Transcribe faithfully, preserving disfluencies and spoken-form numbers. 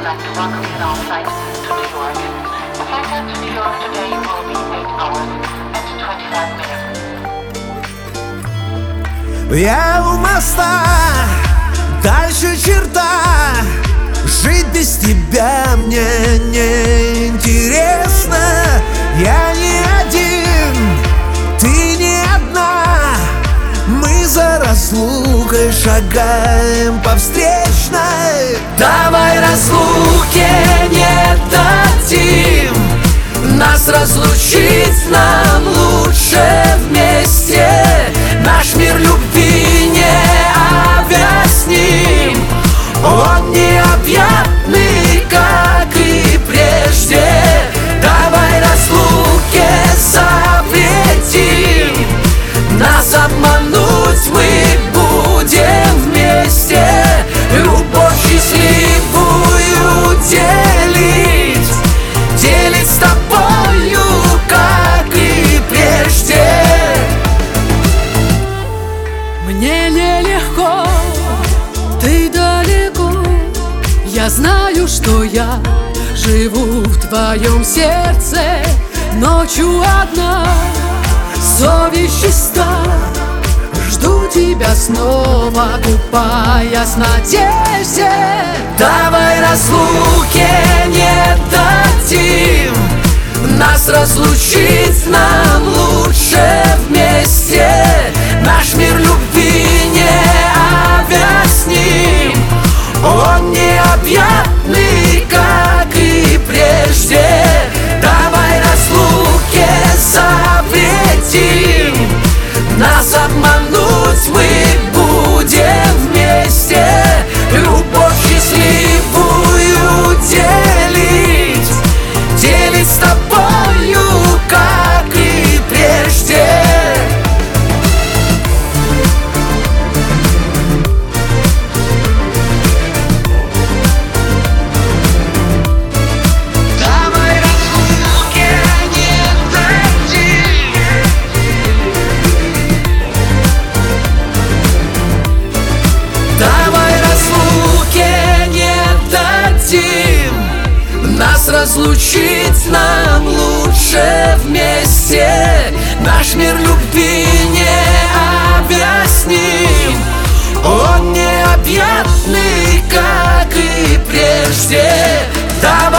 like to welcome you on flight to New York. The flight out to New York today will be eight hours and twenty-five minutes. Я у моста, дальше черта. Жить без тебя мне не интересно. Я не один, ты не одна. Мы за разлукой шагаем по встречной. Давай разлуке не дадим нас разлучить, нам лучше вместе. Наш мир любви не объясним, он необъятный, как и прежде. Давай разлуке запретим нас обмануть, мы будем вместе. Любовь счастливую делить, делить с тобою, как и прежде. Мне нелегко, ты далеко. Я знаю, что я живу в твоем сердце. Ночью одна, совесть чиста. Жду тебя снова, купаясь в надежде. Давай разлуке не дадим нас разлучить, нам лучше вместе. Наш мир любви не объясним, он необъятный, как и прежде. Давай разлуке запретим нас обмануть, мы будем вместе. Любовь счастливую делить, делить с тобою, как и прежде. Нас разлучить, нам лучше вместе. Наш мир любви не объясним, он необъятный, как и прежде. Давай